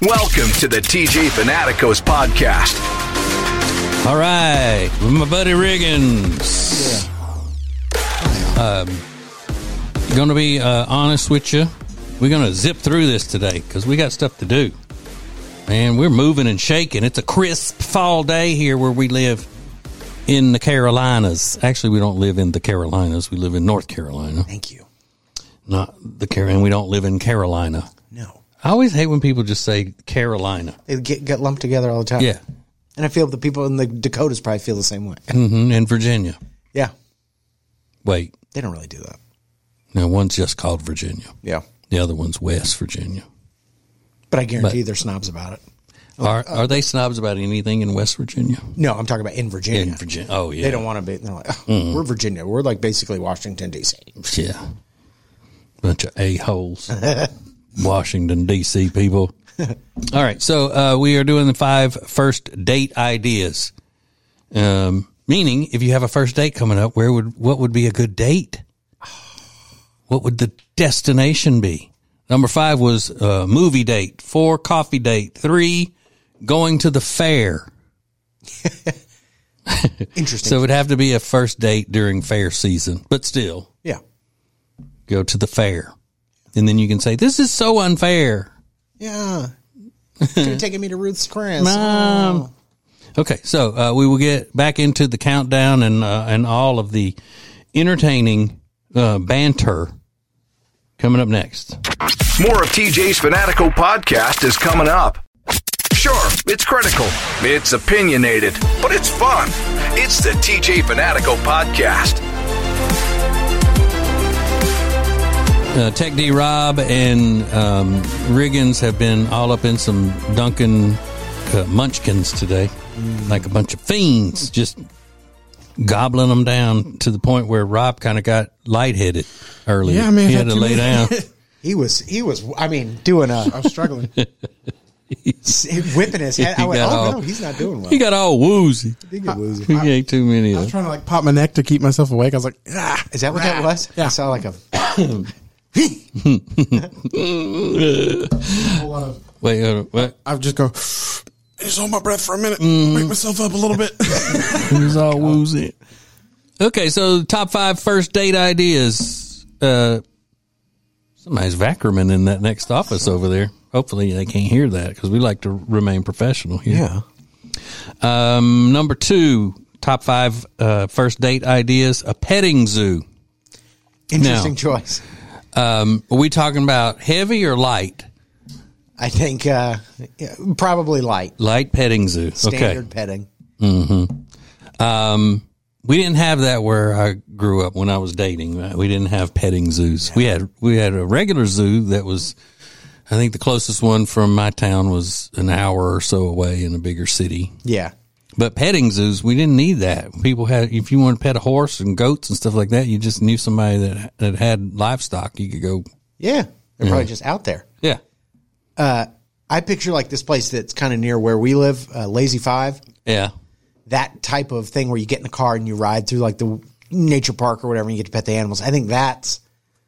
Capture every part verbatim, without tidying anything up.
Welcome to the T J Fanaticos podcast. All right, with my buddy Riggins. Yeah. Um, going to be uh, honest with you. We're going to zip through this today because we got stuff to do. Man, we're moving and shaking. It's a crisp fall day here where we live in the Carolinas. Actually, we don't live in the Carolinas. We live in North Carolina. Thank you. Not the Carolina. We don't live in Carolina. No. I always hate when people just say Carolina. They get, get lumped together all the time. Yeah. And I feel the people in the Dakotas probably feel the same way. Mm-hmm. And Virginia. Yeah. Wait. They don't really do that. No, one's just called Virginia. Yeah. The other one's West Virginia. But I guarantee But, they're snobs about it. Are are they snobs about anything in West Virginia? No, I'm talking about in Virginia. In Virginia. Oh, yeah. They don't want to be. They're like, oh, mm. we're Virginia. We're like basically Washington, D C Yeah. Bunch of a-holes. Washington, D C people. All right. So uh, we are doing the five first date ideas. Um, meaning, if you have a first date coming up, where would what would be a good date? What would the destination be? Number five was uh, movie date. Four, coffee date. Three, going to the fair. Interesting. So it would have to be a first date during fair season, but still. Yeah. Go to the fair. And then you can say, this is so unfair. Yeah. Could have taken me to Ruth's Chris. Mom. Oh. Okay, so uh, we will get back into the countdown and uh, and all of the entertaining uh, banter coming up next. More of T J's Fanatico podcast is coming up. Sure, it's critical, it's opinionated, but it's fun. It's the T J Fanatico podcast. Uh, Tech D Rob and um, Riggins have been all up in some Dunkin' uh, Munchkins today, mm. like a bunch of fiends, just gobbling them down to the point where Rob kind of got lightheaded earlier. Yeah, I mean, he had to lay down. he was, he was. I mean, doing a. I was struggling. Whipping his head. I went, oh all, no, he's not doing well. He got all woozy. He got woozy. He ate too many of I was them. trying to like pop my neck to keep myself awake. I was like, ah. Is that what that was? Yeah. I saw like a. a whole lot of, Wait, uh, what? I would just go, just hold my breath for a minute, mm. wake myself up a little bit. He was all woozy. Okay, so top five first date ideas. Uh, somebody's vacuuming in that next office over there. Hopefully they can't hear that because we like to remain professional here. Yeah. Um, number two, top five uh, first date ideas, a petting zoo. Interesting now, choice. Um, are we talking about heavy or light? I think uh, yeah, probably light. Light petting zoo. Standard okay. petting. Mm-hmm. Um, we didn't have that where I grew up when I was dating. Right? We didn't have petting zoos. Yeah. We had we had a regular zoo that was, I think the closest one from my town was an hour or so away in a bigger city. Yeah. But petting zoos, we didn't need that. People had, if you wanted to pet a horse and goats and stuff like that, you just knew somebody that that had livestock. You could go. Yeah. They're yeah. probably just out there. Yeah. Uh, I picture like this place that's kind of near where we live, uh, Lazy Five. Yeah. That type of thing where you get in the car and you ride through like the nature park or whatever and you get to pet the animals. I think that's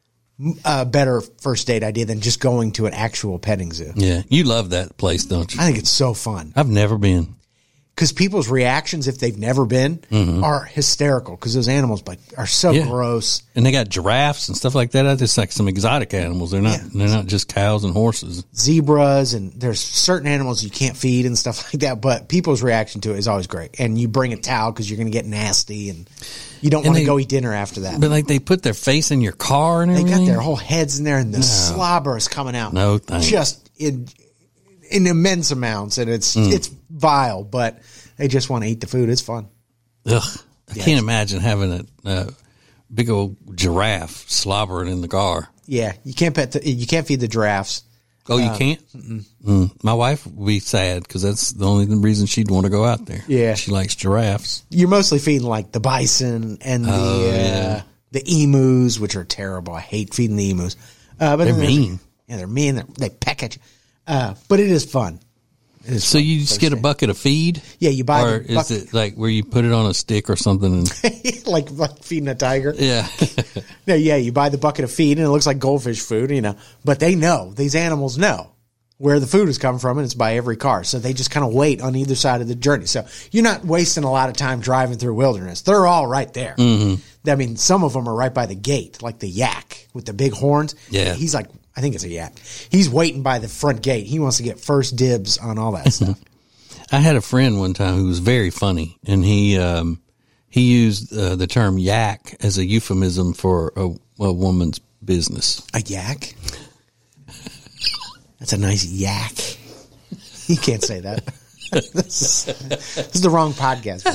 a better first date idea than just going to an actual petting zoo. Yeah. You love that place, don't you? I think it's so fun. I've never been. Because people's reactions, if they've never been, mm-hmm. are hysterical. Because those animals like, are so yeah. gross, and they got giraffes and stuff like that. That's just like some exotic animals. They're not. Yeah. They're not just cows and horses. Zebras, and there's certain animals you can't feed and stuff like that. But people's reaction to it is always great. And you bring a towel because you're going to get nasty, and you don't want to go eat dinner after that. But like they put their face in your car and everything. They got their whole heads in there, and the no. slobber is coming out. No thanks. Just in in immense amounts, and it's mm. it's vile, but. They just want to eat the food. It's fun. Ugh. I yes. can't imagine having a, a big old giraffe slobbering in the car. Yeah. You can't pet the, you can't feed the giraffes. Oh, you uh, can't? Mm. My wife would be sad because that's the only reason she'd want to go out there. Yeah. She likes giraffes. You're mostly feeding like the bison and the, oh, yeah. uh, the emus, which are terrible. I hate feeding the emus. Uh, but they're mean. Yeah, they're mean. They're, they peck at you. Uh, but it is fun. So you just get a bucket of feed? Yeah, you buy or the is it like where you put it on a stick or something? And like, like feeding a tiger? Yeah. No, yeah, you buy the bucket of feed and it looks like goldfish food, you know. But they know. These animals know. where the food is coming from, and it's by every car. So they just kind of wait on either side of the journey. So you're not wasting a lot of time driving through wilderness. They're all right there. Mm-hmm. I mean, some of them are right by the gate, like the yak with the big horns. Yeah. He's like, I think it's a yak. He's waiting by the front gate. He wants to get first dibs on all that stuff. I had a friend one time who was very funny, and he um, he used uh, the term yak as a euphemism for a, a woman's business. A yak? That's a nice yak. You can't say that. this, is, this is the wrong podcast.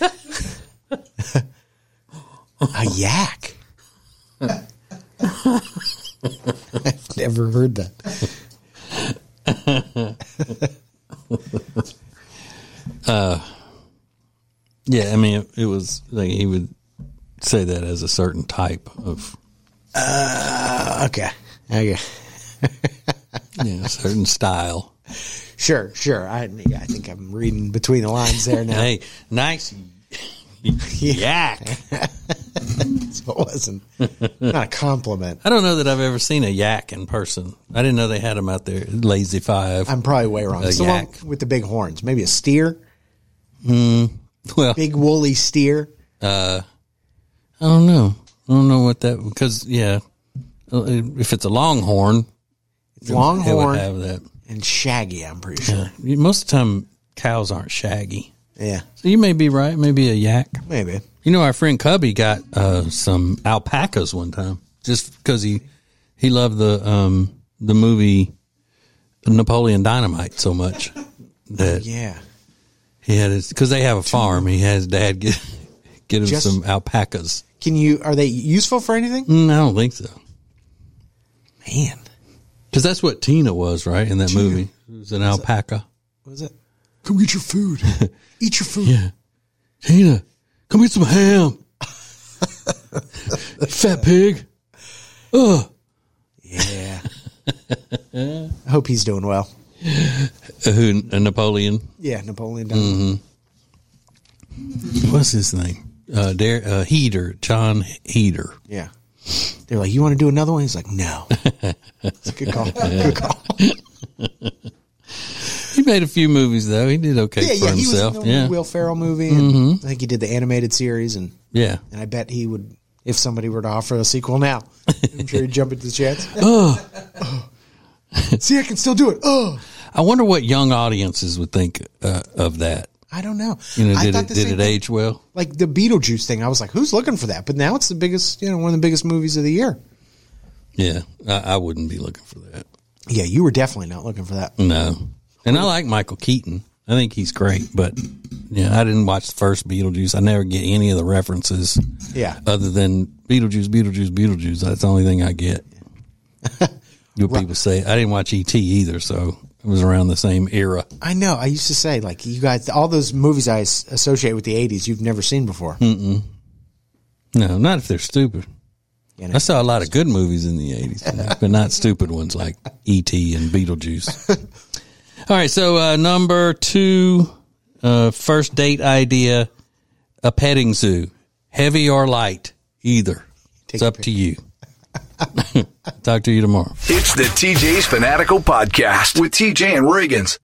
A yak. I've never heard that. uh, yeah, I mean, it, it was like he would say that as a certain type of. Uh, okay. Okay. Yeah, a certain style. Sure, sure. I, yeah, I think I'm reading between the lines there now. Hey, nice yak. So it wasn't not a compliment. I don't know that I've ever seen a yak in person. I didn't know they had them out there. Lazy Five. I'm probably way wrong. A It's the yak. one with the big horns. Maybe a steer. Mm, well, Big woolly steer. uh, I don't know. I don't know what that because yeah, if it's a longhorn, It's longhorn it would have that. and shaggy, I'm pretty sure. Yeah. Most of the time, cows aren't shaggy. Yeah, So you may be right. Maybe a yak. maybe. You know, our friend Cubby got uh, some alpacas one time just because he he loved the um, the movie Napoleon Dynamite so much that Yeah. he had his because they have a farm. He had his dad get get him Just- some alpacas. Can you, are they useful for anything? Mm, I don't think so. Man. Because that's what Tina was, right, in that movie. It was an alpaca. What was it? Come get your food. Eat your food. Yeah. Tina, come get some ham. Fat pig. Ugh. Yeah. I hope he's doing well. Uh, who, uh, Napoleon. Yeah, Napoleon Dynamite. What's his name? Uh, Dar- uh, Heater. John Heater. Yeah. They're like, you want to do another one? He's like, no. It's a good call. Good call. He made a few movies, though. He did okay Yeah, for yeah. He was himself. in the Yeah. Will Ferrell movie. And I think he did the animated series. And, Yeah. and I bet he would, if somebody were to offer a sequel now, I'm sure he'd jump at the chance. Oh. See, I can still do it. Oh. I wonder what young audiences would think uh, of that. I don't know. You know, I did thought it, the did same it thing. age well? Like the Beetlejuice thing, I was like, who's looking for that? But now it's the biggest, you know, one of the biggest movies of the year. Yeah. I, I wouldn't be looking for that. Yeah, you were definitely not looking for that. No. And I like Michael Keaton. I think he's great, but yeah, I didn't watch the first Beetlejuice. I never get any of the references. Yeah. Other than Beetlejuice, Beetlejuice, Beetlejuice. That's the only thing I get. What people say. I didn't watch E T either, so it was around the same era. I know. I used to say, like, you guys, all those movies I s- associate with the eighties, you've never seen before. Mm-mm. No, not if they're stupid. You know? I saw a lot of good movies in the eighties, but not stupid ones like E T and Beetlejuice. All right, so uh, number two, uh, first date idea, a petting zoo. Heavy or light, either. Take It's your up pick. to you. Talk to you tomorrow. It's the T J's Fanatical Podcast with T J and Riggins.